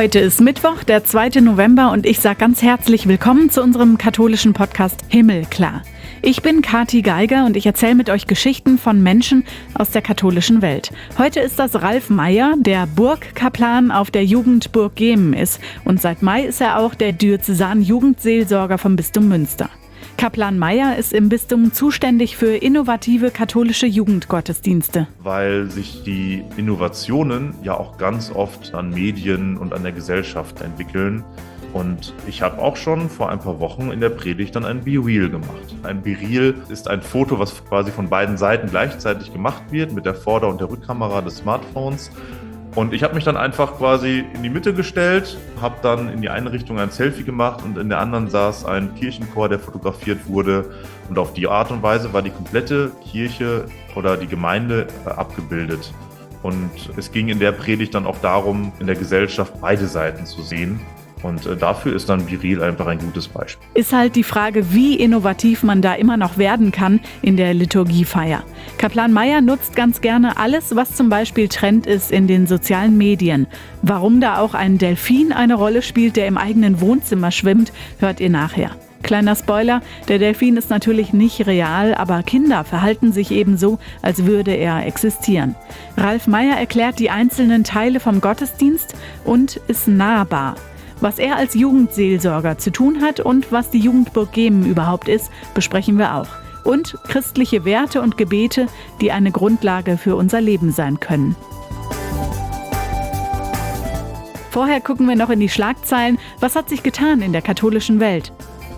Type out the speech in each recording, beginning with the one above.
Heute ist Mittwoch, der 2. November und ich sage ganz herzlich willkommen zu unserem katholischen Podcast Himmelklar. Ich bin Kathi Geiger und ich erzähle mit euch Geschichten von Menschen aus der katholischen Welt. Heute ist das Ralf Meyer, der Burgkaplan auf der Jugendburg Gemen ist. Und seit Mai ist er auch der Diözesan-Jugendseelsorger vom Bistum Münster. Kaplan Meyer ist im Bistum zuständig für innovative katholische Jugendgottesdienste. Weil sich die Innovationen ja auch ganz oft an Medien und an der Gesellschaft entwickeln. Und ich habe auch schon vor ein paar Wochen in der Predigt dann ein BeReal gemacht. Ein BeReal ist ein Foto, was quasi von beiden Seiten gleichzeitig gemacht wird, mit der Vorder- und der Rückkamera des Smartphones. Und ich habe mich dann einfach quasi in die Mitte gestellt, habe dann in die eine Richtung ein Selfie gemacht und in der anderen saß ein Kirchenchor, der fotografiert wurde. Und auf die Art und Weise war die komplette Kirche oder die Gemeinde abgebildet. Und es ging in der Predigt dann auch darum, in der Gesellschaft beide Seiten zu sehen. Und dafür ist dann BeReal einfach ein gutes Beispiel. Ist halt die Frage, wie innovativ man da immer noch werden kann in der Liturgiefeier. Kaplan Meyer nutzt ganz gerne alles, was zum Beispiel Trend ist in den sozialen Medien. Warum da auch ein Delfin eine Rolle spielt, der im eigenen Wohnzimmer schwimmt, hört ihr nachher. Kleiner Spoiler, der Delfin ist natürlich nicht real, aber Kinder verhalten sich eben so, als würde er existieren. Ralf Meyer erklärt die einzelnen Teile vom Gottesdienst und ist nahbar. Was er als Jugendseelsorger zu tun hat und was die Jugendburg Gemen überhaupt ist, besprechen wir auch. Und christliche Werte und Gebete, die eine Grundlage für unser Leben sein können. Vorher gucken wir noch in die Schlagzeilen. Was hat sich getan in der katholischen Welt?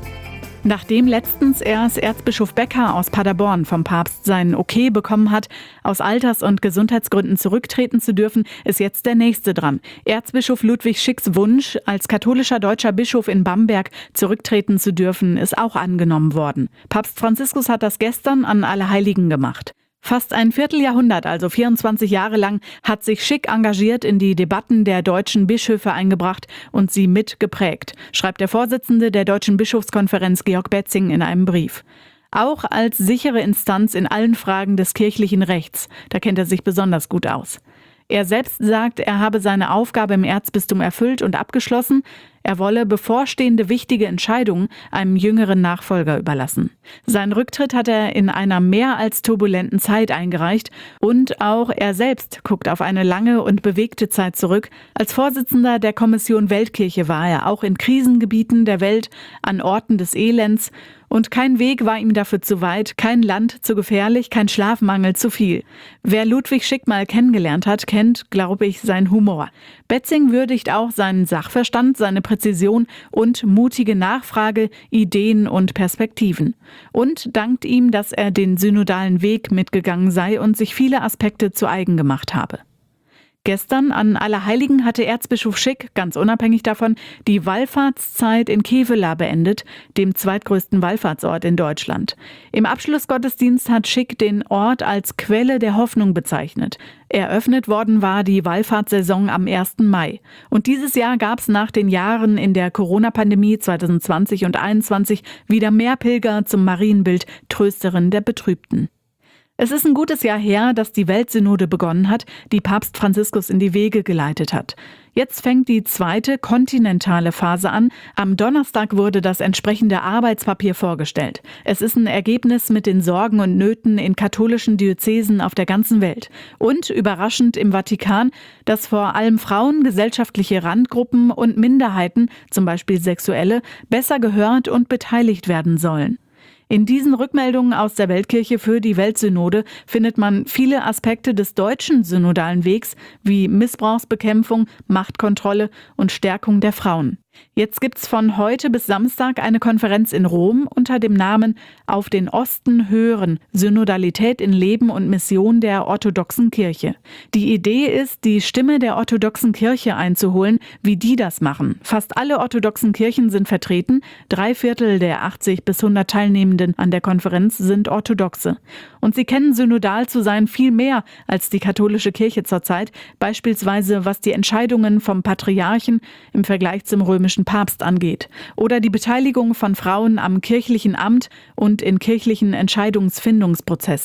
Nachdem letztens erst Erzbischof Becker aus Paderborn vom Papst sein Okay bekommen hat, aus Alters- und Gesundheitsgründen zurücktreten zu dürfen, ist jetzt der nächste dran. Erzbischof Ludwig Schicks Wunsch, als katholischer deutscher Bischof in Bamberg zurücktreten zu dürfen, ist auch angenommen worden. Papst Franziskus hat das gestern an Allerheiligen gemacht. Fast ein Vierteljahrhundert, also 24 Jahre lang, hat sich Schick engagiert in die Debatten der deutschen Bischöfe eingebracht und sie mitgeprägt, schreibt der Vorsitzende der Deutschen Bischofskonferenz Georg Betzing in einem Brief. Auch als sichere Instanz in allen Fragen des kirchlichen Rechts, da kennt er sich besonders gut aus. Er selbst sagt, er habe seine Aufgabe im Erzbistum erfüllt und abgeschlossen. Er wolle bevorstehende wichtige Entscheidungen einem jüngeren Nachfolger überlassen. Seinen Rücktritt hat er in einer mehr als turbulenten Zeit eingereicht und auch er selbst guckt auf eine lange und bewegte Zeit zurück. Als Vorsitzender der Kommission Weltkirche war er auch in Krisengebieten der Welt, an Orten des Elends. Und kein Weg war ihm dafür zu weit, kein Land zu gefährlich, kein Schlafmangel zu viel. Wer Ludwig Schick mal kennengelernt hat, kennt, glaube ich, seinen Humor. Betzing würdigt auch seinen Sachverstand, seine Präzision und mutige Nachfrage, Ideen und Perspektiven. Und dankt ihm, dass er den synodalen Weg mitgegangen sei und sich viele Aspekte zu eigen gemacht habe. Gestern an Allerheiligen hatte Erzbischof Schick, ganz unabhängig davon, die Wallfahrtszeit in Kevela beendet, dem zweitgrößten Wallfahrtsort in Deutschland. Im Abschlussgottesdienst hat Schick den Ort als Quelle der Hoffnung bezeichnet. Eröffnet worden war die Wallfahrtssaison am 1. Mai. Und dieses Jahr gab es nach den Jahren in der Corona-Pandemie 2020 und 2021 wieder mehr Pilger zum Marienbild, Trösterin der Betrübten. Es ist ein gutes Jahr her, dass die Weltsynode begonnen hat, die Papst Franziskus in die Wege geleitet hat. Jetzt fängt die zweite kontinentale Phase an. Am Donnerstag wurde das entsprechende Arbeitspapier vorgestellt. Es ist ein Ergebnis mit den Sorgen und Nöten in katholischen Diözesen auf der ganzen Welt. Und überraschend im Vatikan, dass vor allem Frauen, gesellschaftliche Randgruppen und Minderheiten, zum Beispiel Sexuelle, besser gehört und beteiligt werden sollen. In diesen Rückmeldungen aus der Weltkirche für die Weltsynode findet man viele Aspekte des deutschen synodalen Wegs wie Missbrauchsbekämpfung, Machtkontrolle und Stärkung der Frauen. Jetzt gibt's von heute bis Samstag eine Konferenz in Rom unter dem Namen Auf den Osten hören, Synodalität in Leben und Mission der orthodoxen Kirche. Die Idee ist, die Stimme der orthodoxen Kirche einzuholen, wie die das machen. Fast alle orthodoxen Kirchen sind vertreten, 3/4 der 80 bis 100 Teilnehmenden an der Konferenz sind Orthodoxe. Und sie kennen synodal zu sein viel mehr als die katholische Kirche zurzeit, beispielsweise was die Entscheidungen vom Patriarchen im Vergleich zum römischen Papst angeht oder die Beteiligung von Frauen am kirchlichen Amt und in kirchlichen Entscheidungsfindungsprozessen.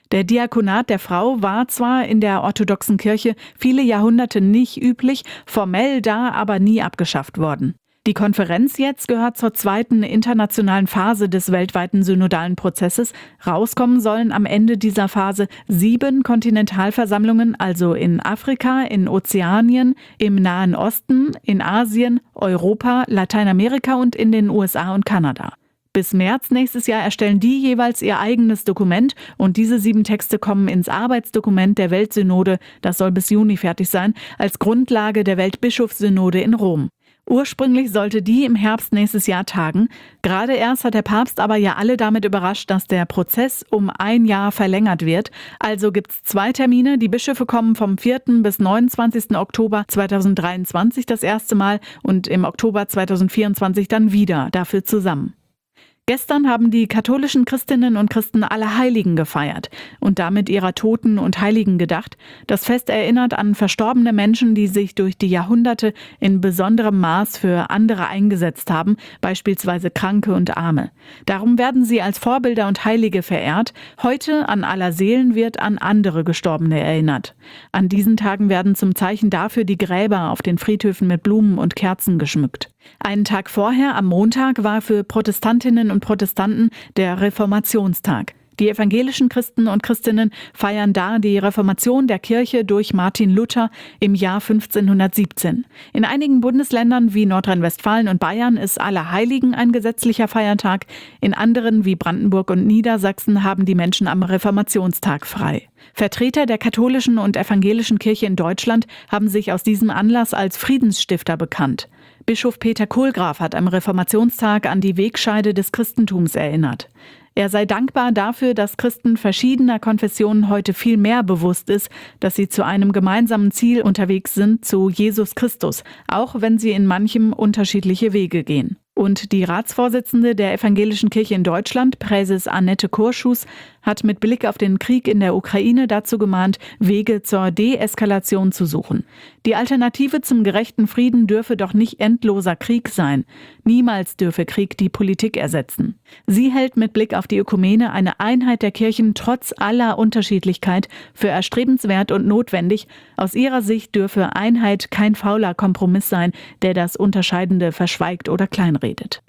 Der Diakonat der Frau war zwar in der orthodoxen Kirche viele Jahrhunderte nicht üblich, formell da aber nie abgeschafft worden. Die Konferenz jetzt gehört zur zweiten internationalen Phase des weltweiten synodalen Prozesses. Rauskommen sollen am Ende dieser Phase 7 Kontinentalversammlungen, also in Afrika, in Ozeanien, im Nahen Osten, in Asien, Europa, Lateinamerika und in den USA und Kanada. Bis März nächstes Jahr erstellen die jeweils ihr eigenes Dokument und diese 7 Texte kommen ins Arbeitsdokument der Weltsynode, das soll bis Juni fertig sein, als Grundlage der Weltbischofssynode in Rom. Ursprünglich sollte die im Herbst nächstes Jahr tagen. Gerade erst hat der Papst aber ja alle damit überrascht, dass der Prozess um 1 Jahr verlängert wird. Also gibt's 2 Termine. Die Bischöfe kommen vom 4. bis 29. Oktober 2023 das erste Mal und im Oktober 2024 dann wieder dafür zusammen. Gestern haben die katholischen Christinnen und Christen Allerheiligen gefeiert und damit ihrer Toten und Heiligen gedacht. Das Fest erinnert an verstorbene Menschen, die sich durch die Jahrhunderte in besonderem Maß für andere eingesetzt haben, beispielsweise Kranke und Arme. Darum werden sie als Vorbilder und Heilige verehrt. Heute an Allerseelen wird an andere Gestorbene erinnert. An diesen Tagen werden zum Zeichen dafür die Gräber auf den Friedhöfen mit Blumen und Kerzen geschmückt. Einen Tag vorher, am Montag, war für Protestantinnen und Protestanten der Reformationstag. Die evangelischen Christen und Christinnen feiern da die Reformation der Kirche durch Martin Luther im Jahr 1517. In einigen Bundesländern wie Nordrhein-Westfalen und Bayern ist Allerheiligen ein gesetzlicher Feiertag. In anderen wie Brandenburg und Niedersachsen haben die Menschen am Reformationstag frei. Vertreter der katholischen und evangelischen Kirche in Deutschland haben sich aus diesem Anlass als Friedensstifter bekannt. Bischof Peter Kohlgraf hat am Reformationstag an die Wegscheide des Christentums erinnert. Er sei dankbar dafür, dass Christen verschiedener Konfessionen heute viel mehr bewusst ist, dass sie zu einem gemeinsamen Ziel unterwegs sind, zu Jesus Christus, auch wenn sie in manchem unterschiedliche Wege gehen. Und die Ratsvorsitzende der Evangelischen Kirche in Deutschland, Präses Annette Kurschus, hat mit Blick auf den Krieg in der Ukraine dazu gemahnt, Wege zur Deeskalation zu suchen. Die Alternative zum gerechten Frieden dürfe doch nicht endloser Krieg sein. Niemals dürfe Krieg die Politik ersetzen. Sie hält mit Blick auf die Ökumene eine Einheit der Kirchen trotz aller Unterschiedlichkeit für erstrebenswert und notwendig. Aus ihrer Sicht dürfe Einheit kein fauler Kompromiss sein, der das Unterscheidende verschweigt oder kleinredet.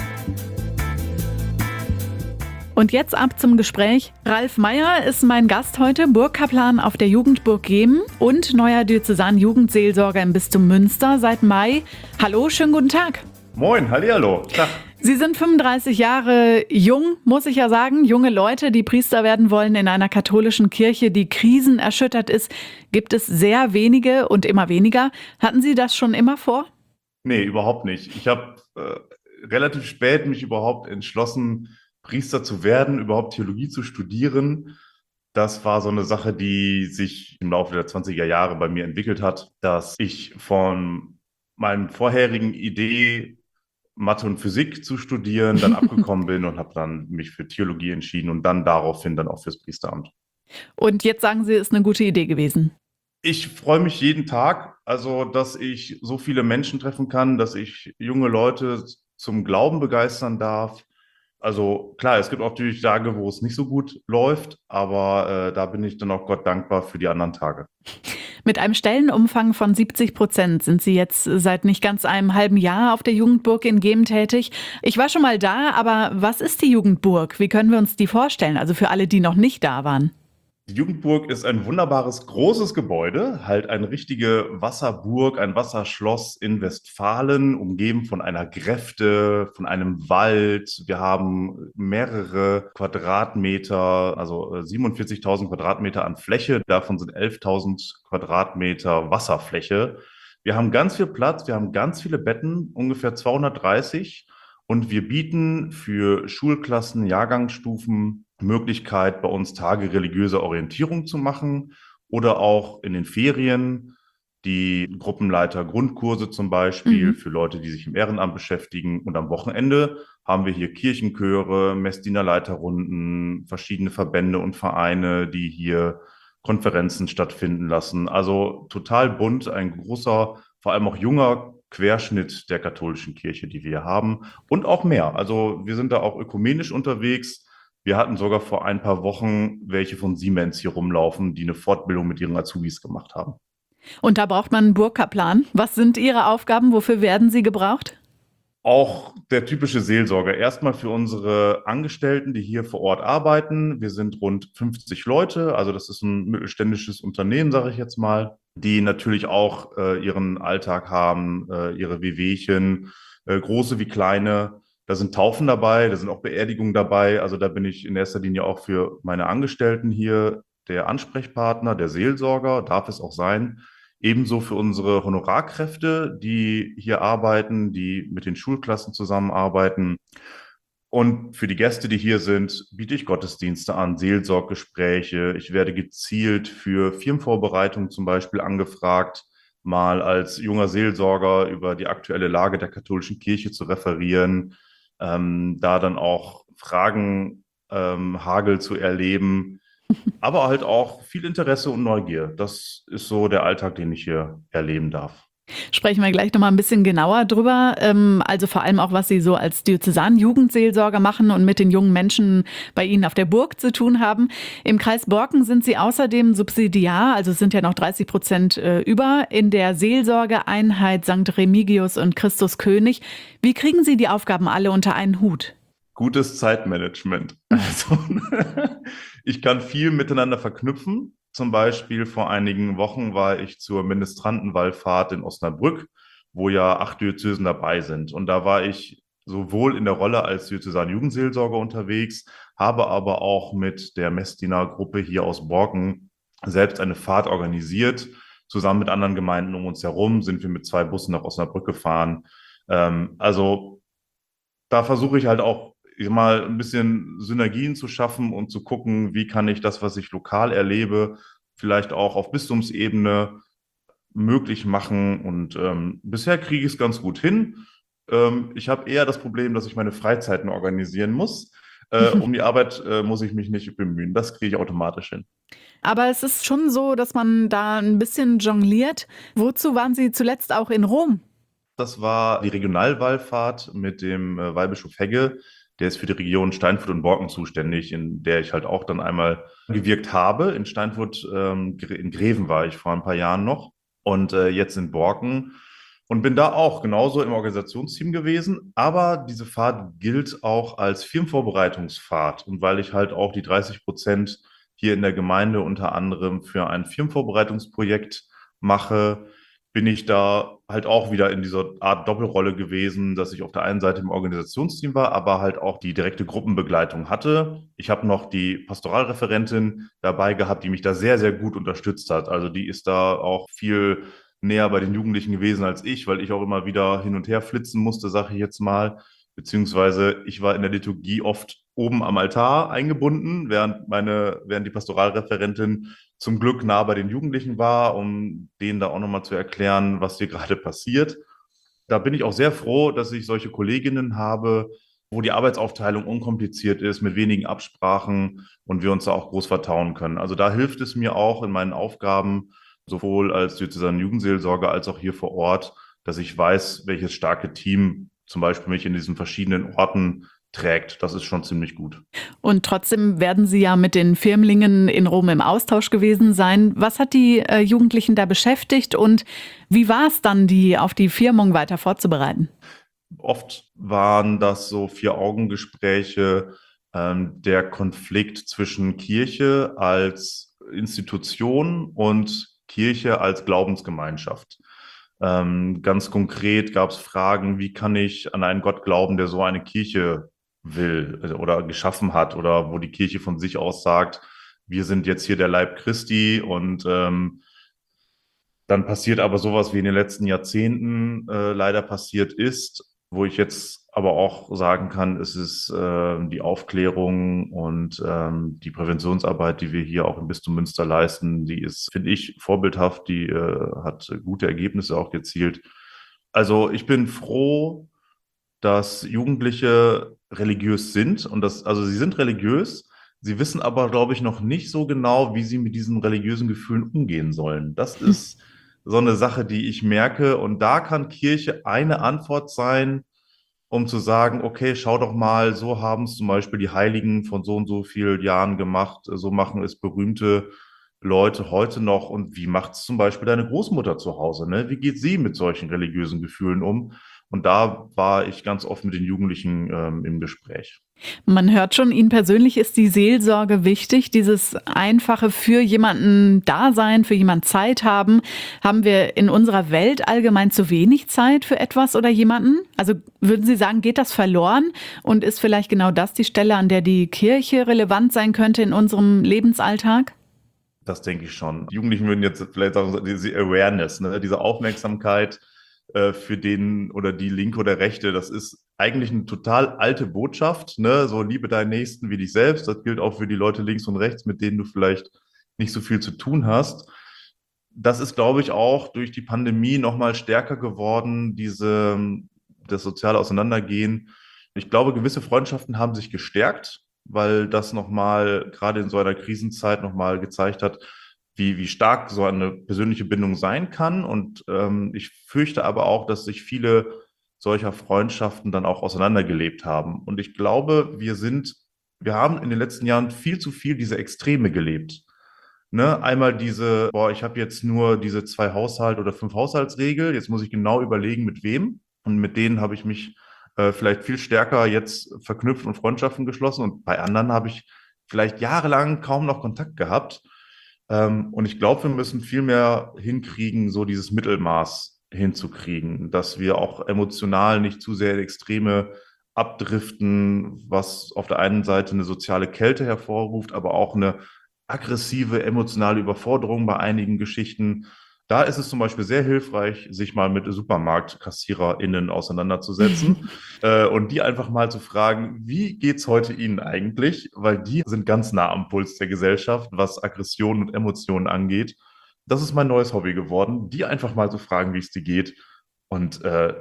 Und jetzt ab zum Gespräch. Ralf Meyer ist mein Gast heute, Burgkaplan auf der Jugendburg Gemen und neuer Diözesan-Jugendseelsorger im Bistum Münster seit Mai. Hallo, schönen guten Tag. Moin, hallihallo. Tag. Sie sind 35 Jahre jung, muss ich ja sagen. Junge Leute, die Priester werden wollen in einer katholischen Kirche, die krisenerschüttert ist, gibt es sehr wenige und immer weniger. Hatten Sie das schon immer vor? Nee, überhaupt nicht. Ich habe relativ spät mich überhaupt entschlossen, Priester zu werden, überhaupt Theologie zu studieren. Das war so eine Sache, die sich im Laufe der 20er Jahre bei mir entwickelt hat, dass ich von meinem vorherigen Idee, Mathe und Physik zu studieren, dann abgekommen bin und habe dann mich für Theologie entschieden und dann daraufhin dann auch fürs Priesteramt. Und jetzt sagen Sie, ist eine gute Idee gewesen. Ich freue mich jeden Tag, also dass ich so viele Menschen treffen kann, dass ich junge Leute zum Glauben begeistern darf. Also klar, es gibt auch natürlich Tage, wo es nicht so gut läuft, aber da bin ich dann auch Gott dankbar für die anderen Tage. Mit einem Stellenumfang von 70% sind Sie jetzt seit nicht ganz einem halben Jahr auf der Jugendburg in Gemen tätig. Ich war schon mal da, aber was ist die Jugendburg? Wie können wir uns die vorstellen? Also für alle, die noch nicht da waren. Die Jugendburg ist ein wunderbares, großes Gebäude, halt eine richtige Wasserburg, ein Wasserschloss in Westfalen, umgeben von einer Gräfte, von einem Wald. Wir haben mehrere Quadratmeter, also 47.000 Quadratmeter an Fläche, davon sind 11.000 Quadratmeter Wasserfläche. Wir haben ganz viel Platz, wir haben ganz viele Betten, ungefähr 230. Und wir bieten für Schulklassen, Jahrgangsstufen Möglichkeit, bei uns Tage religiöser Orientierung zu machen oder auch in den Ferien die Gruppenleiter Grundkurse zum Beispiel für Leute, die sich im Ehrenamt beschäftigen. Und am Wochenende haben wir hier Kirchenchöre, Messdienerleiterrunden, verschiedene Verbände und Vereine, die hier Konferenzen stattfinden lassen. Also total bunt, ein großer, vor allem auch junger Querschnitt der katholischen Kirche, die wir haben und auch mehr. Also wir sind da auch ökumenisch unterwegs. Wir hatten sogar vor ein paar Wochen welche von Siemens hier rumlaufen, die eine Fortbildung mit ihren Azubis gemacht haben. Und da braucht man einen Burgkaplan. Was sind Ihre Aufgaben? Wofür werden Sie gebraucht? Auch der typische Seelsorger. Erstmal für unsere Angestellten, die hier vor Ort arbeiten. Wir sind rund 50 Leute, also das ist ein mittelständisches Unternehmen, sage ich jetzt mal, die natürlich auch ihren Alltag haben, ihre Wehwehchen, große wie kleine. Da sind Taufen dabei, da sind auch Beerdigungen dabei. Also da bin ich in erster Linie auch für meine Angestellten hier der Ansprechpartner, der Seelsorger, darf es auch sein. Ebenso für unsere Honorarkräfte, die hier arbeiten, die mit den Schulklassen zusammenarbeiten. Und für die Gäste, die hier sind, biete ich Gottesdienste an, Seelsorggespräche. Ich werde gezielt für Firmenvorbereitungen zum Beispiel angefragt, mal als junger Seelsorger über die aktuelle Lage der katholischen Kirche zu referieren, da dann auch Fragen Hagel zu erleben, aber halt auch viel Interesse und Neugier. Das ist so der Alltag, den ich hier erleben darf. Sprechen wir gleich noch mal ein bisschen genauer drüber. Also vor allem auch, was Sie so als Diözesan-Jugendseelsorger machen und mit den jungen Menschen bei Ihnen auf der Burg zu tun haben. Im Kreis Borken sind Sie außerdem subsidiar, also es sind ja noch 30% über, in der Seelsorgeeinheit St. Remigius und Christus König. Wie kriegen Sie die Aufgaben alle unter einen Hut? Gutes Zeitmanagement. Also, ich kann viel miteinander verknüpfen. Zum Beispiel vor einigen Wochen war ich zur Ministrantenwallfahrt in Osnabrück, wo ja 8 Diözesen dabei sind. Und da war ich sowohl in der Rolle als Diözesan-Jugendseelsorger unterwegs, habe aber auch mit der Messdiener-Gruppe hier aus Borken selbst eine Fahrt organisiert. Zusammen mit anderen Gemeinden um uns herum sind wir mit 2 Bussen nach Osnabrück gefahren. Also da versuche ich halt auch mal ein bisschen Synergien zu schaffen und zu gucken, wie kann ich das, was ich lokal erlebe, vielleicht auch auf Bistumsebene möglich machen. Und bisher kriege ich es ganz gut hin. Ich habe eher das Problem, dass ich meine Freizeiten organisieren muss. Um die Arbeit muss ich mich nicht bemühen. Das kriege ich automatisch hin. Aber es ist schon so, dass man da ein bisschen jongliert. Wozu waren Sie zuletzt auch in Rom? Das war die Regionalwallfahrt mit dem Weihbischof Hegge. Der ist für die Region Steinfurt und Borken zuständig, in der ich halt auch dann einmal gewirkt habe. In Steinfurt, in Greven war ich vor ein paar Jahren noch und jetzt in Borken und bin da auch genauso im Organisationsteam gewesen. Aber diese Fahrt gilt auch als Firmenvorbereitungsfahrt. Und weil ich halt auch die 30% hier in der Gemeinde unter anderem für ein Firmenvorbereitungsprojekt mache, bin ich da halt auch wieder in dieser Art Doppelrolle gewesen, dass ich auf der einen Seite im Organisationsteam war, aber halt auch die direkte Gruppenbegleitung hatte. Ich habe noch die Pastoralreferentin dabei gehabt, die mich da sehr, sehr gut unterstützt hat. Also die ist da auch viel näher bei den Jugendlichen gewesen als ich, weil ich auch immer wieder hin und her flitzen musste, sage ich jetzt mal. Beziehungsweise ich war in der Liturgie oft oben am Altar eingebunden, während die Pastoralreferentin zum Glück nah bei den Jugendlichen war, um denen da auch nochmal zu erklären, was hier gerade passiert. Da bin ich auch sehr froh, dass ich solche Kolleginnen habe, wo die Arbeitsaufteilung unkompliziert ist, mit wenigen Absprachen und wir uns da auch groß vertrauen können. Also da hilft es mir auch in meinen Aufgaben, sowohl als Diözesan-Jugendseelsorger als auch hier vor Ort, dass ich weiß, welches starke Team zum Beispiel mich in diesen verschiedenen Orten trägt. Das ist schon ziemlich gut. Und trotzdem werden Sie ja mit den Firmlingen in Rom im Austausch gewesen sein. Was hat die Jugendlichen da beschäftigt und wie war es dann, die auf die Firmung weiter vorzubereiten? Oft waren das so 4-Augen-Gespräche, der Konflikt zwischen Kirche als Institution und Kirche als Glaubensgemeinschaft. Ganz konkret gab es Fragen, wie kann ich an einen Gott glauben, der so eine Kirche will oder geschaffen hat oder wo die Kirche von sich aus sagt, wir sind jetzt hier der Leib Christi und dann passiert aber sowas wie in den letzten Jahrzehnten leider passiert ist, wo ich jetzt aber auch sagen kann, es ist die Aufklärung und die Präventionsarbeit, die wir hier auch im Bistum Münster leisten, die ist, finde ich, vorbildhaft, die hat gute Ergebnisse auch gezielt. Also ich bin froh, dass Jugendliche religiös sind und also sie sind religiös, sie wissen aber, glaube ich, noch nicht so genau, wie sie mit diesen religiösen Gefühlen umgehen sollen. Das ist so eine Sache, die ich merke und da kann Kirche eine Antwort sein, um zu sagen, okay, schau doch mal, so haben es zum Beispiel die Heiligen von so und so vielen Jahren gemacht, so machen es berühmte Leute heute noch und wie macht es zum Beispiel deine Großmutter zu Hause, ne? Wie geht sie mit solchen religiösen Gefühlen um? Und da war ich ganz oft mit den Jugendlichen im Gespräch. Man hört schon, Ihnen persönlich ist die Seelsorge wichtig, dieses einfache für jemanden da sein, für jemanden Zeit haben. Haben wir in unserer Welt allgemein zu wenig Zeit für etwas oder jemanden? Also würden Sie sagen, geht das verloren und ist vielleicht genau das die Stelle, an der die Kirche relevant sein könnte in unserem Lebensalltag? Das denke ich schon. Die Jugendlichen würden jetzt vielleicht sagen, so diese Awareness, ne? Diese Aufmerksamkeit für den oder die Linke oder Rechte, das ist eigentlich eine total alte Botschaft, ne? So liebe deinen Nächsten wie dich selbst. Das gilt auch für die Leute links und rechts, mit denen du vielleicht nicht so viel zu tun hast. Das ist, glaube ich, auch durch die Pandemie noch mal stärker geworden, das soziale Auseinandergehen. Ich glaube, gewisse Freundschaften haben sich gestärkt, weil das noch mal gerade in so einer Krisenzeit noch mal gezeigt hat, wie stark so eine persönliche Bindung sein kann. Und ich fürchte aber auch, dass sich viele solcher Freundschaften dann auch auseinandergelebt haben. Und ich glaube, wir haben in den letzten Jahren viel zu viel diese Extreme gelebt. Ne? Einmal ich habe jetzt nur diese 2 Haushalt- oder 5 Haushaltsregel, jetzt muss ich genau überlegen, mit wem. Und mit denen habe ich mich vielleicht viel stärker jetzt verknüpft und Freundschaften geschlossen. Und bei anderen habe ich vielleicht jahrelang kaum noch Kontakt gehabt. Und ich glaube, wir müssen viel mehr hinkriegen, so dieses Mittelmaß hinzukriegen, dass wir auch emotional nicht zu sehr in Extreme abdriften, was auf der einen Seite eine soziale Kälte hervorruft, aber auch eine aggressive emotionale Überforderung bei einigen Geschichten. Da ist es zum Beispiel sehr hilfreich, sich mal mit SupermarktkassiererInnen auseinanderzusetzen und die einfach mal zu fragen, wie geht's heute Ihnen eigentlich? Weil die sind ganz nah am Puls der Gesellschaft, was Aggressionen und Emotionen angeht. Das ist mein neues Hobby geworden, die einfach mal zu fragen, wie es dir geht. Und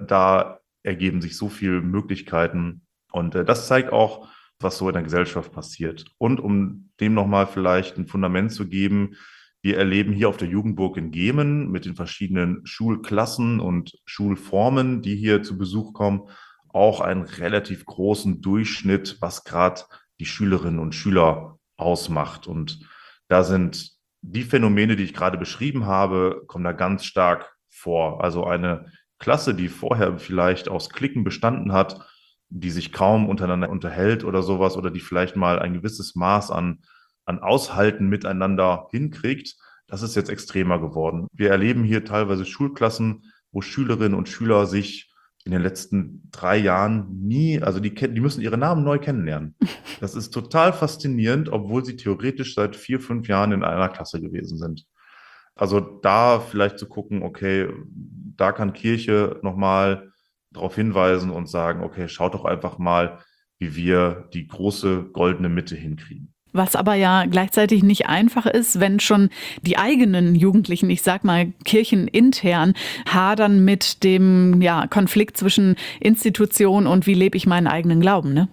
da ergeben sich so viele Möglichkeiten. Und das zeigt auch, was so in der Gesellschaft passiert. Und um dem nochmal vielleicht ein Fundament zu geben, wir erleben hier auf der Jugendburg in Gemen mit den verschiedenen Schulklassen und Schulformen, die hier zu Besuch kommen, auch einen relativ großen Durchschnitt, was gerade die Schülerinnen und Schüler ausmacht. Und da sind die Phänomene, die ich gerade beschrieben habe, kommen da ganz stark vor. Also eine Klasse, die vorher vielleicht aus Cliquen bestanden hat, die sich kaum untereinander unterhält oder sowas, oder die vielleicht mal ein gewisses Maß an Aushalten miteinander hinkriegt, das ist jetzt extremer geworden. Wir erleben hier teilweise Schulklassen, wo Schülerinnen und Schüler sich in den letzten 3 Jahren also die müssen ihre Namen neu kennenlernen. Das ist total faszinierend, obwohl sie theoretisch seit 4, 5 Jahren in einer Klasse gewesen sind. Also da vielleicht zu gucken, okay, da kann Kirche nochmal darauf hinweisen und sagen, okay, schaut doch einfach mal, wie wir die große goldene Mitte hinkriegen. Was aber ja gleichzeitig nicht einfach ist, wenn schon die eigenen Jugendlichen, ich sag mal kirchenintern, hadern mit dem Konflikt zwischen Institution und wie lebe ich meinen eigenen Glauben, ne?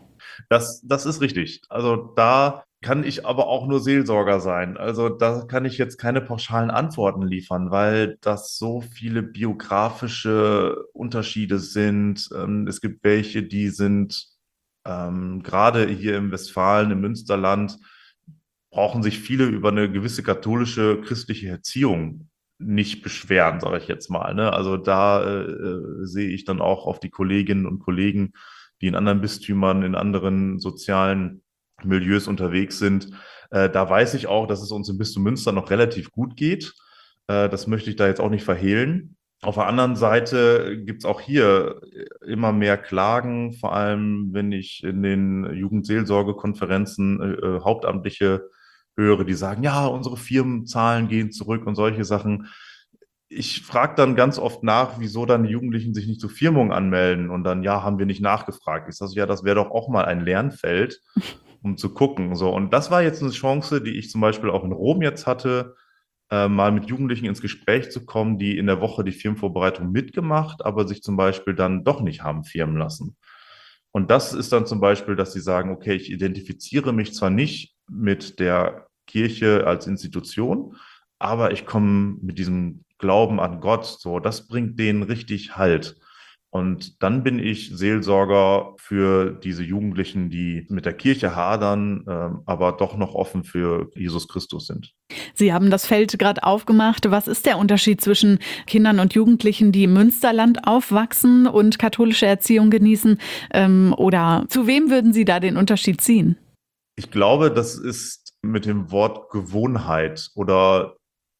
Das ist richtig. Also da kann ich aber auch nur Seelsorger sein. Also da kann ich jetzt keine pauschalen Antworten liefern, weil das so viele biografische Unterschiede sind. Es gibt welche, die sind gerade hier im Westfalen, im Münsterland, brauchen sich viele über eine gewisse katholische christliche Erziehung nicht beschweren, sage ich jetzt mal. Ne? Also da sehe ich dann auch auf die Kolleginnen und Kollegen, die in anderen Bistümern, in anderen sozialen Milieus unterwegs sind. Da weiß ich auch, dass es uns im Bistum Münster noch relativ gut geht. Das möchte ich da jetzt auch nicht verhehlen. Auf der anderen Seite gibt es auch hier immer mehr Klagen, vor allem wenn ich in den Jugendseelsorgekonferenzen Hauptamtliche höre, die sagen, ja, unsere Firmenzahlen gehen zurück und solche Sachen. Ich frage dann ganz oft nach, wieso dann die Jugendlichen sich nicht zur Firmung anmelden und dann, ja, haben wir nicht nachgefragt. Ich sage, ja, das wäre doch auch mal ein Lernfeld, um zu gucken. So, und das war jetzt eine Chance, die ich zum Beispiel auch in Rom jetzt hatte, mal mit Jugendlichen ins Gespräch zu kommen, die in der Woche die Firmenvorbereitung mitgemacht, aber sich zum Beispiel dann doch nicht haben firmen lassen. Und das ist dann zum Beispiel, dass sie sagen, okay, ich identifiziere mich zwar nicht mit der Kirche als Institution, aber ich komme mit diesem Glauben an Gott, so, das bringt denen richtig Halt. Und dann bin ich Seelsorger für diese Jugendlichen, die mit der Kirche hadern, aber doch noch offen für Jesus Christus sind. Sie haben das Feld gerade aufgemacht. Was ist der Unterschied zwischen Kindern und Jugendlichen, die im Münsterland aufwachsen und katholische Erziehung genießen? Oder zu wem würden Sie da den Unterschied ziehen? Ich glaube, das ist mit dem Wort Gewohnheit oder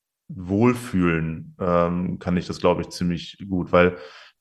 Wohlfühlen, kann ich das, glaube ich, ziemlich gut, weil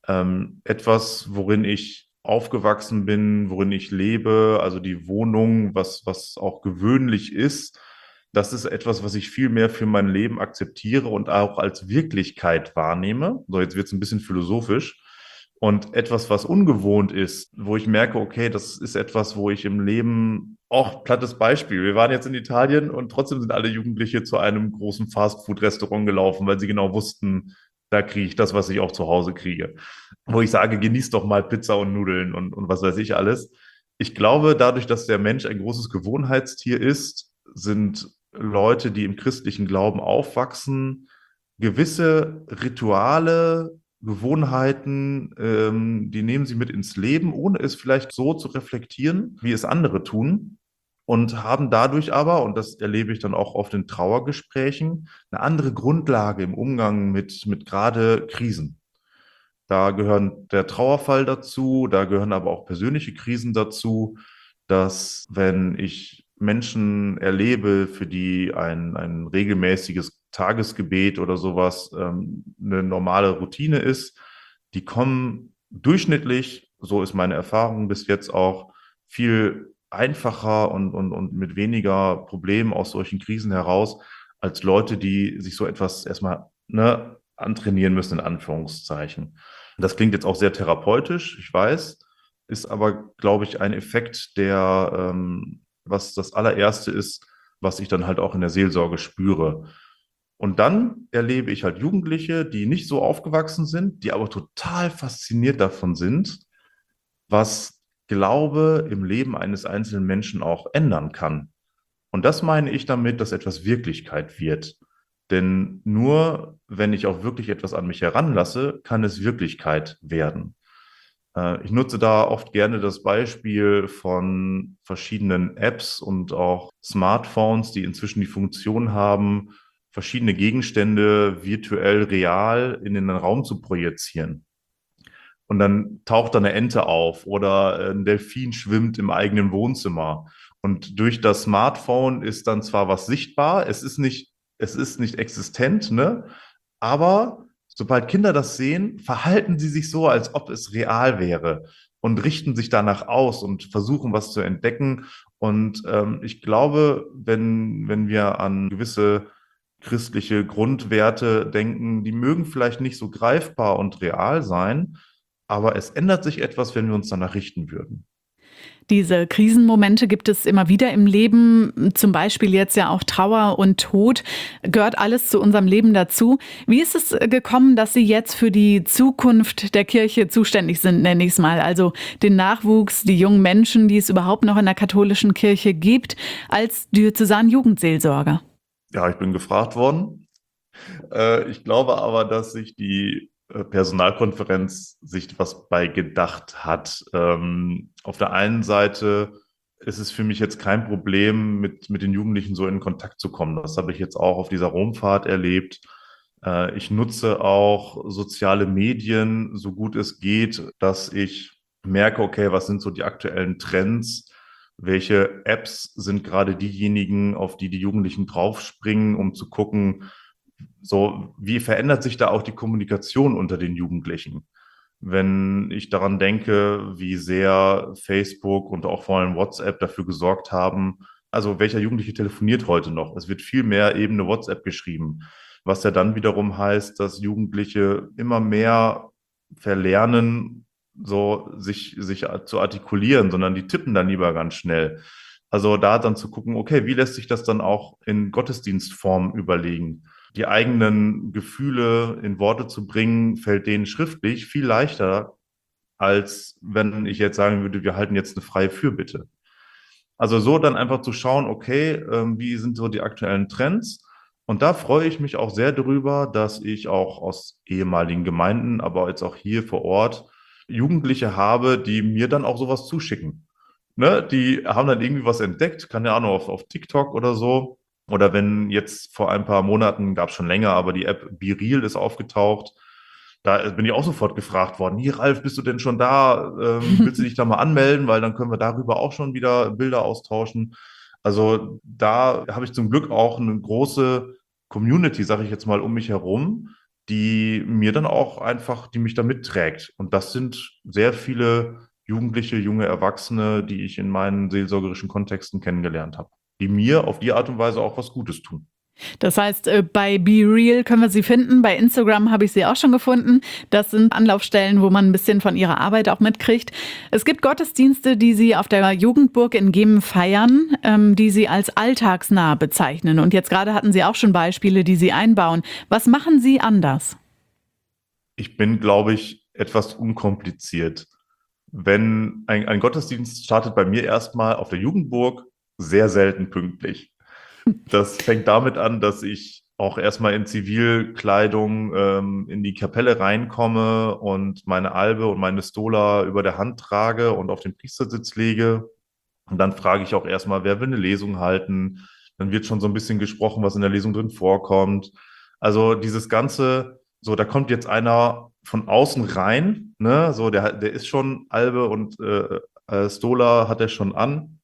etwas, worin ich aufgewachsen bin, worin ich lebe, also die Wohnung, was auch gewöhnlich ist, das ist etwas, was ich viel mehr für mein Leben akzeptiere und auch als Wirklichkeit wahrnehme. So, jetzt wird es ein bisschen philosophisch. Und etwas, was ungewohnt ist, wo ich merke, okay, das ist etwas, wo ich im Leben, auch plattes Beispiel. Wir waren jetzt in Italien und trotzdem sind alle Jugendliche zu einem großen Fastfood-Restaurant gelaufen, weil sie genau wussten, da kriege ich das, was ich auch zu Hause kriege. Wo ich sage, genieß doch mal Pizza und Nudeln und was weiß ich alles. Ich glaube, dadurch, dass der Mensch ein großes Gewohnheitstier ist, sind Leute, die im christlichen Glauben aufwachsen, gewisse Rituale, Gewohnheiten, die nehmen sie mit ins Leben, ohne es vielleicht so zu reflektieren, wie es andere tun. Und haben dadurch aber, und das erlebe ich dann auch oft in Trauergesprächen, eine andere Grundlage im Umgang mit gerade Krisen. Da gehören der Trauerfall dazu, da gehören aber auch persönliche Krisen dazu, dass wenn ich Menschen erlebe, für die ein regelmäßiges Tagesgebet oder sowas eine normale Routine ist, die kommen durchschnittlich, so ist meine Erfahrung bis jetzt auch, viel einfacher und mit weniger Problemen aus solchen Krisen heraus, als Leute, die sich so etwas erstmal, ne, antrainieren müssen, in Anführungszeichen. Das klingt jetzt auch sehr therapeutisch, ich weiß, ist aber, glaube ich, ein Effekt, der, was das allererste ist, was ich dann halt auch in der Seelsorge spüre. Und dann erlebe ich halt Jugendliche, die nicht so aufgewachsen sind, die aber total fasziniert davon sind, was Glaube im Leben eines einzelnen Menschen auch ändern kann. Und das meine ich damit, dass etwas Wirklichkeit wird. Denn nur wenn ich auch wirklich etwas an mich heranlasse, kann es Wirklichkeit werden. Ich nutze da oft gerne das Beispiel von verschiedenen Apps und auch Smartphones, die inzwischen die Funktion haben, verschiedene Gegenstände virtuell real in den Raum zu projizieren. Und dann taucht da eine Ente auf oder ein Delfin schwimmt im eigenen Wohnzimmer. Und durch das Smartphone ist dann zwar was sichtbar, es ist nicht existent, ne? Aber sobald Kinder das sehen, verhalten sie sich so, als ob es real wäre und richten sich danach aus und versuchen, was zu entdecken. Und ich glaube, wenn wir an gewisse christliche Grundwerte denken, die mögen vielleicht nicht so greifbar und real sein, aber es ändert sich etwas, wenn wir uns danach richten würden. Diese Krisenmomente gibt es immer wieder im Leben, zum Beispiel jetzt ja auch Trauer und Tod, gehört alles zu unserem Leben dazu. Wie ist es gekommen, dass Sie jetzt für die Zukunft der Kirche zuständig sind, nenne ich es mal, also den Nachwuchs, die jungen Menschen, die es überhaupt noch in der katholischen Kirche gibt, als Diözesan-Jugendseelsorger? Ja, ich bin gefragt worden. Ich glaube aber, dass sich die Personalkonferenz sich was bei gedacht hat. Auf der einen Seite ist es für mich jetzt kein Problem, mit den Jugendlichen so in Kontakt zu kommen. Das habe ich jetzt auch auf dieser Romfahrt erlebt. Ich nutze auch soziale Medien, so gut es geht, dass ich merke, okay, was sind so die aktuellen Trends? Welche Apps sind gerade diejenigen, auf die die Jugendlichen draufspringen, um zu gucken, so, wie verändert sich da auch die Kommunikation unter den Jugendlichen? Wenn ich daran denke, wie sehr Facebook und auch vor allem WhatsApp dafür gesorgt haben, also welcher Jugendliche telefoniert heute noch? Es wird viel mehr eben eine WhatsApp geschrieben, was ja dann wiederum heißt, dass Jugendliche immer mehr verlernen, so sich zu artikulieren, sondern die tippen dann lieber ganz schnell. Also da dann zu gucken, okay, wie lässt sich das dann auch in Gottesdienstform überlegen? Die eigenen Gefühle in Worte zu bringen, fällt denen schriftlich viel leichter, als wenn ich jetzt sagen würde, wir halten jetzt eine freie Fürbitte. Also so dann einfach zu schauen, okay, wie sind so die aktuellen Trends? Und da freue ich mich auch sehr darüber, dass ich auch aus ehemaligen Gemeinden, aber jetzt auch hier vor Ort, Jugendliche habe, die mir dann auch sowas zuschicken. Ne? Die haben dann irgendwie was entdeckt, keine Ahnung, auf TikTok oder so. Oder wenn jetzt vor ein paar Monaten, gab es schon länger, aber die App BeReal ist aufgetaucht. Da bin ich auch sofort gefragt worden, hier Ralf, bist du denn schon da? Willst du dich da mal anmelden? Weil dann können wir darüber auch schon wieder Bilder austauschen. Also da habe ich zum Glück auch eine große Community, sage ich jetzt mal, um mich herum, die mir dann auch einfach, die mich da mitträgt. Und das sind sehr viele Jugendliche, junge Erwachsene, die ich in meinen seelsorgerischen Kontexten kennengelernt habe, die mir auf die Art und Weise auch was Gutes tun. Das heißt, bei BeReal können wir Sie finden. Bei Instagram habe ich Sie auch schon gefunden. Das sind Anlaufstellen, wo man ein bisschen von Ihrer Arbeit auch mitkriegt. Es gibt Gottesdienste, die Sie auf der Jugendburg in Gemen feiern, die Sie als alltagsnah bezeichnen. Und jetzt gerade hatten Sie auch schon Beispiele, die Sie einbauen. Was machen Sie anders? Ich bin, glaube ich, etwas unkompliziert. Wenn ein Gottesdienst startet bei mir erstmal auf der Jugendburg sehr selten pünktlich. Das fängt damit an, dass ich auch erstmal in Zivilkleidung in die Kapelle reinkomme und meine Albe und meine Stola über der Hand trage und auf den Priestersitz lege. Und dann frage ich auch erstmal, wer will eine Lesung halten? Dann wird schon so ein bisschen gesprochen, was in der Lesung drin vorkommt. Also dieses Ganze, so, da kommt jetzt einer von außen rein, ne? So, der ist schon Albe und Stola hat er schon an.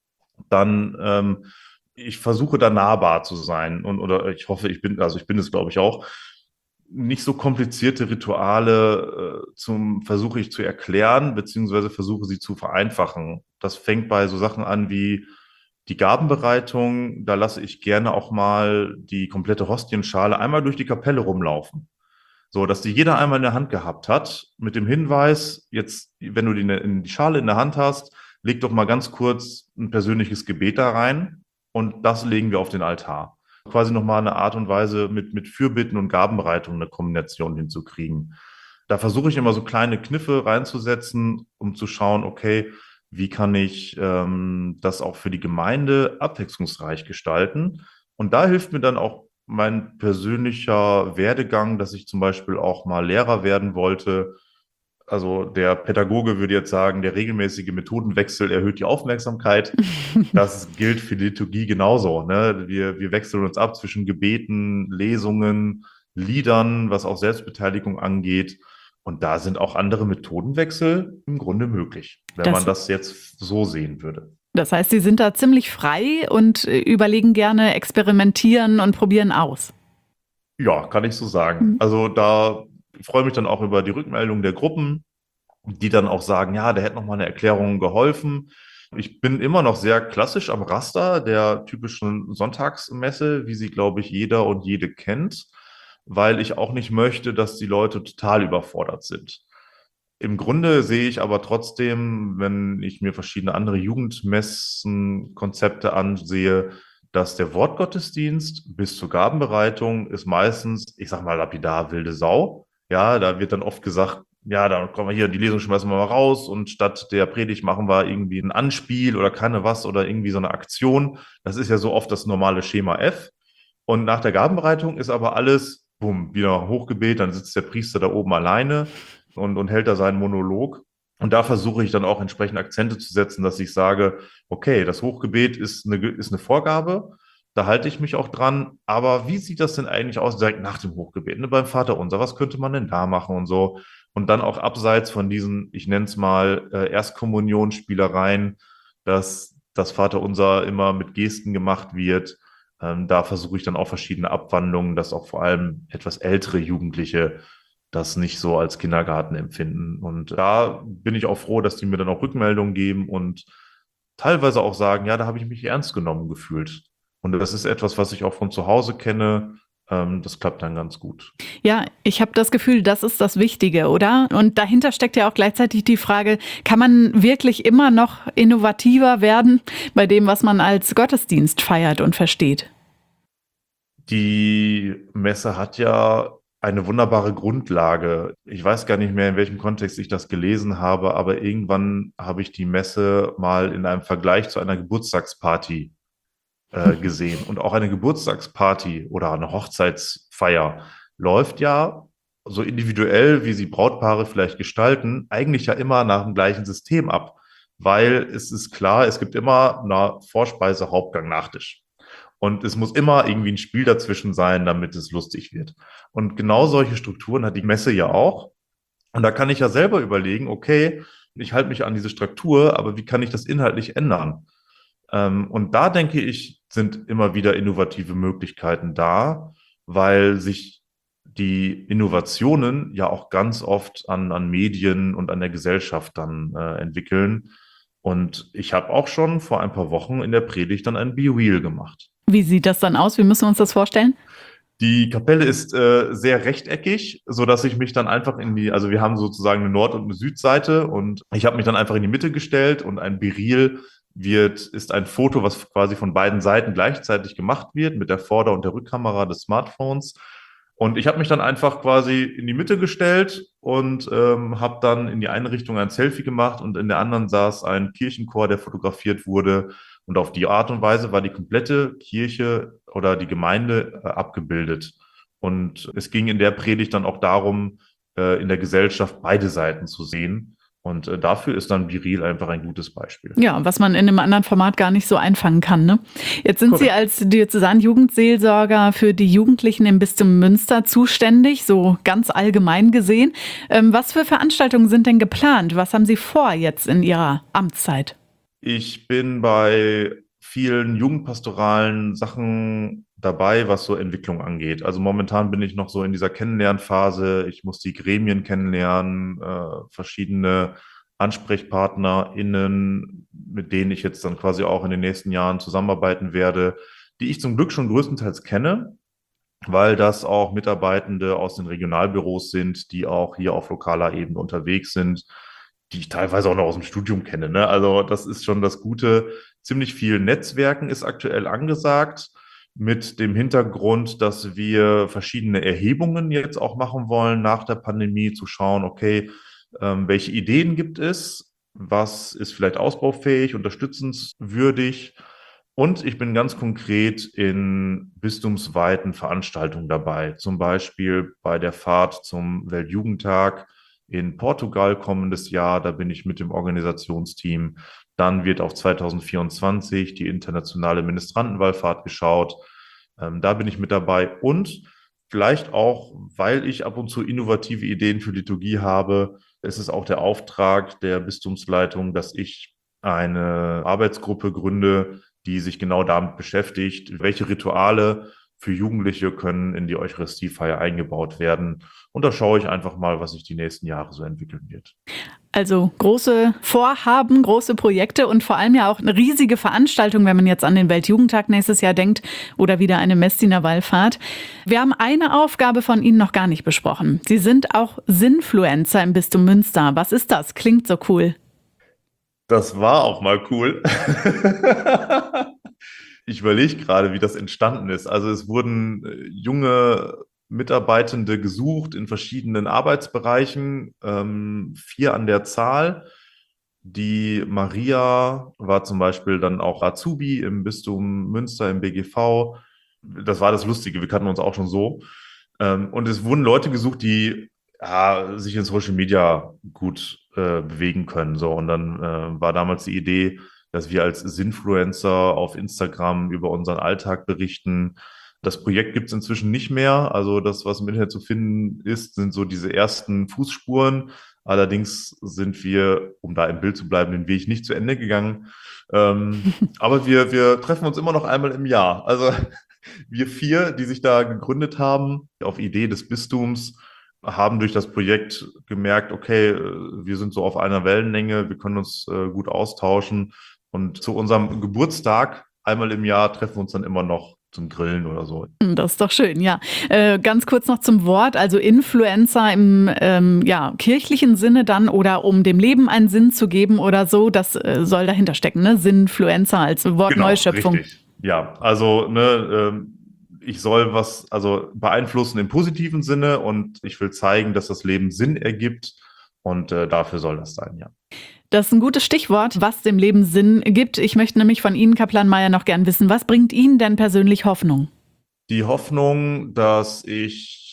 Dann ich versuche da nahbar zu sein und oder ich hoffe, also ich bin es, glaube ich, auch. Nicht so komplizierte Rituale versuche ich zu erklären, beziehungsweise versuche sie zu vereinfachen. Das fängt bei so Sachen an wie die Gabenbereitung. Da lasse ich gerne auch mal die komplette Hostienschale einmal durch die Kapelle rumlaufen. So, dass die jeder einmal in der Hand gehabt hat, mit dem Hinweis, jetzt, wenn du die Schale in der Hand hast, leg doch mal ganz kurz ein persönliches Gebet da rein und das legen wir auf den Altar. Quasi nochmal eine Art und Weise mit Fürbitten und Gabenbereitung eine Kombination hinzukriegen. Da versuche ich immer so kleine Kniffe reinzusetzen, um zu schauen, okay, wie kann ich das auch für die Gemeinde abwechslungsreich gestalten? Und da hilft mir dann auch mein persönlicher Werdegang, dass ich zum Beispiel auch mal Lehrer werden wollte. Also der Pädagoge würde jetzt sagen, der regelmäßige Methodenwechsel erhöht die Aufmerksamkeit. Das gilt für die Liturgie genauso. Ne? Wir wechseln uns ab zwischen Gebeten, Lesungen, Liedern, was auch Selbstbeteiligung angeht. Und da sind auch andere Methodenwechsel im Grunde möglich, wenn man das jetzt so sehen würde. Das heißt, Sie sind da ziemlich frei und überlegen gerne, experimentieren und probieren aus. Ja, kann ich so sagen. Also da freue ich mich dann auch über die Rückmeldung der Gruppen, die dann auch sagen, ja, da hätte noch mal eine Erklärung geholfen. Ich bin immer noch sehr klassisch am Raster der typischen Sonntagsmesse, wie sie, glaube ich, jeder und jede kennt, weil ich auch nicht möchte, dass die Leute total überfordert sind. Im Grunde sehe ich aber trotzdem, wenn ich mir verschiedene andere Jugendmessen-Konzepte ansehe, dass der Wortgottesdienst bis zur Gabenbereitung ist meistens, ich sag mal lapidar, wilde Sau. Ja, da wird dann oft gesagt, ja, dann kommen wir hier, die Lesung schmeißen wir mal raus und statt der Predigt machen wir irgendwie ein Anspiel oder keine was oder irgendwie so eine Aktion. Das ist ja so oft das normale Schema F. Und nach der Gabenbereitung ist aber alles, bumm, wieder Hochgebet, dann sitzt der Priester da oben alleine und hält da seinen Monolog. Und da versuche ich dann auch entsprechend Akzente zu setzen, dass ich sage, okay, das Hochgebet ist eine Vorgabe, da halte ich mich auch dran, aber wie sieht das denn eigentlich aus direkt nach dem Hochgebet, ne, beim Vaterunser? Was könnte man denn da machen und so? Und dann auch abseits von diesen, ich nenne es mal, Erstkommunionsspielereien, dass das Vaterunser immer mit Gesten gemacht wird. Da versuche ich dann auch verschiedene Abwandlungen, dass auch vor allem etwas ältere Jugendliche das nicht so als Kindergarten empfinden. Und da bin ich auch froh, dass die mir dann auch Rückmeldungen geben und teilweise auch sagen, ja, da habe ich mich ernst genommen gefühlt. Und das ist etwas, was ich auch von zu Hause kenne. Das klappt dann ganz gut. Ja, ich habe das Gefühl, das ist das Wichtige, oder? Und dahinter steckt ja auch gleichzeitig die Frage, kann man wirklich immer noch innovativer werden bei dem, was man als Gottesdienst feiert und versteht? Die Messe hat ja eine wunderbare Grundlage. Ich weiß gar nicht mehr, in welchem Kontext ich das gelesen habe, aber irgendwann habe ich die Messe mal in einem Vergleich zu einer Geburtstagsparty gesehen. Und auch eine Geburtstagsparty oder eine Hochzeitsfeier läuft ja so individuell, wie sie Brautpaare vielleicht gestalten, eigentlich ja immer nach dem gleichen System ab. Weil es ist klar, es gibt immer eine Vorspeise, Hauptgang, Nachtisch. Und es muss immer irgendwie ein Spiel dazwischen sein, damit es lustig wird. Und genau solche Strukturen hat die Messe ja auch. Und da kann ich ja selber überlegen, okay, ich halte mich an diese Struktur, aber wie kann ich das inhaltlich ändern? Und da denke ich, sind immer wieder innovative Möglichkeiten da, weil sich die Innovationen ja auch ganz oft an Medien und an der Gesellschaft dann entwickeln. Und ich habe auch schon vor ein paar Wochen in der Predigt dann ein Be Real gemacht. Wie sieht das dann aus? Wie müssen wir uns das vorstellen? Die Kapelle ist sehr rechteckig, so dass ich mich dann einfach also wir haben sozusagen eine Nord- und eine Südseite und ich habe mich dann einfach in die Mitte gestellt und ein Beril ist ein Foto, was quasi von beiden Seiten gleichzeitig gemacht wird mit der Vorder- und der Rückkamera des Smartphones. Und ich habe mich dann einfach quasi in die Mitte gestellt und habe dann in die eine Richtung ein Selfie gemacht und in der anderen saß ein Kirchenchor, der fotografiert wurde. Und auf die Art und Weise war die komplette Kirche oder die Gemeinde abgebildet. Und es ging in der Predigt dann auch darum, in der Gesellschaft beide Seiten zu sehen. Und dafür ist dann Biril einfach ein gutes Beispiel. Ja, was man in einem anderen Format gar nicht so einfangen kann, ne? Jetzt sind Sie Korrekt. als Diözesan-Jugendseelsorger für die Jugendlichen im Bistum Münster zuständig, so ganz allgemein gesehen. Was für Veranstaltungen sind denn geplant? Was haben Sie vor jetzt in Ihrer Amtszeit? Ich bin bei vielen jugendpastoralen Sachen dabei, was so Entwicklung angeht. Also momentan bin ich noch so in dieser Kennenlernphase. Ich muss die Gremien kennenlernen, verschiedene AnsprechpartnerInnen, mit denen ich jetzt dann quasi auch in den nächsten Jahren zusammenarbeiten werde, die ich zum Glück schon größtenteils kenne, weil das auch Mitarbeitende aus den Regionalbüros sind, die auch hier auf lokaler Ebene unterwegs sind, die ich teilweise auch noch aus dem Studium kenne. Ne? Also das ist schon das Gute. Ziemlich viel Netzwerken ist aktuell angesagt, mit dem Hintergrund, dass wir verschiedene Erhebungen jetzt auch machen wollen nach der Pandemie, zu schauen, okay, welche Ideen gibt es, was ist vielleicht ausbaufähig, unterstützenswürdig. Und ich bin ganz konkret in bistumsweiten Veranstaltungen dabei, zum Beispiel bei der Fahrt zum Weltjugendtag in Portugal kommendes Jahr. Da bin ich mit dem Organisationsteam. Dann wird auf 2024 die internationale Ministrantenwallfahrt geschaut. Da bin ich mit dabei und vielleicht auch, weil ich ab und zu innovative Ideen für Liturgie habe, ist es auch der Auftrag der Bistumsleitung, dass ich eine Arbeitsgruppe gründe, die sich genau damit beschäftigt, welche Rituale für Jugendliche können in die Eucharistiefeier eingebaut werden. Und da schaue ich einfach mal, was sich die nächsten Jahre so entwickeln wird. Also große Vorhaben, große Projekte und vor allem ja auch eine riesige Veranstaltung, wenn man jetzt an den Weltjugendtag nächstes Jahr denkt oder wieder eine Messdiener Wallfahrt. Wir haben eine Aufgabe von Ihnen noch gar nicht besprochen. Sie sind auch Sinfluencer im Bistum Münster. Was ist das? Klingt so cool. Das war auch mal cool. Ich überlege gerade, wie das entstanden ist. Also es wurden junge Mitarbeitende gesucht in verschiedenen Arbeitsbereichen, 4 an der Zahl. Die Maria war zum Beispiel dann auch Azubi im Bistum Münster im BGV. Das war das Lustige, wir kannten uns auch schon so. Und es wurden Leute gesucht, die sich in Social Media gut bewegen können. So. Und dann war damals die Idee, dass wir als Sinfluencer auf Instagram über unseren Alltag berichten. Das Projekt gibt es inzwischen nicht mehr. Also das, was im Internet zu finden ist, sind so diese ersten Fußspuren. Allerdings sind wir, um da im Bild zu bleiben, den Weg nicht zu Ende gegangen. Aber wir treffen uns immer noch einmal im Jahr. Also wir 4, die sich da gegründet haben, auf Idee des Bistums, haben durch das Projekt gemerkt, okay, wir sind so auf einer Wellenlänge, wir können uns gut austauschen. Und zu unserem Geburtstag einmal im Jahr treffen wir uns dann immer noch zum Grillen oder so. Das ist doch schön, ja. Ganz kurz noch zum Wort, also Influencer im kirchlichen Sinne dann oder um dem Leben einen Sinn zu geben oder so, das soll dahinter stecken, ne? Sinfluencer als Wort Genau, Neuschöpfung. richtig. Ja, also ich soll was beeinflussen im positiven Sinne und ich will zeigen, dass das Leben Sinn ergibt und dafür soll das sein, ja. Das ist ein gutes Stichwort, was dem Leben Sinn gibt. Ich möchte nämlich von Ihnen, Kaplan Meier, noch gern wissen, was bringt Ihnen denn persönlich Hoffnung? Die Hoffnung, dass ich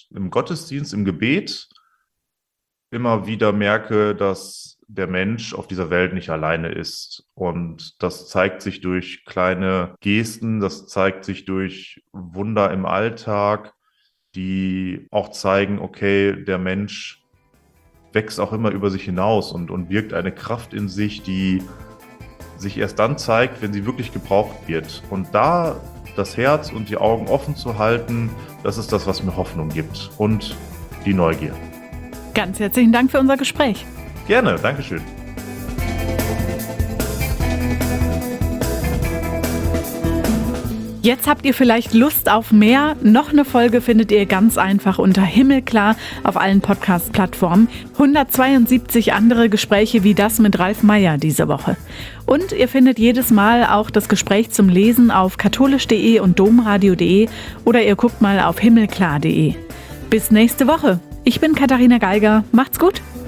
im Gottesdienst, im Gebet immer wieder merke, dass der Mensch auf dieser Welt nicht alleine ist. Und das zeigt sich durch kleine Gesten, das zeigt sich durch Wunder im Alltag, die auch zeigen, okay, der Mensch wächst auch immer über sich hinaus und birgt eine Kraft in sich, die sich erst dann zeigt, wenn sie wirklich gebraucht wird. Und da das Herz und die Augen offen zu halten, das ist das, was mir Hoffnung gibt und die Neugier. Ganz herzlichen Dank für unser Gespräch. Gerne, Dankeschön. Jetzt habt ihr vielleicht Lust auf mehr. Noch eine Folge findet ihr ganz einfach unter Himmelklar auf allen Podcast-Plattformen. 172 andere Gespräche wie das mit Ralf Meyer diese Woche. Und ihr findet jedes Mal auch das Gespräch zum Lesen auf katholisch.de und domradio.de oder ihr guckt mal auf himmelklar.de. Bis nächste Woche. Ich bin Katharina Geiger. Macht's gut.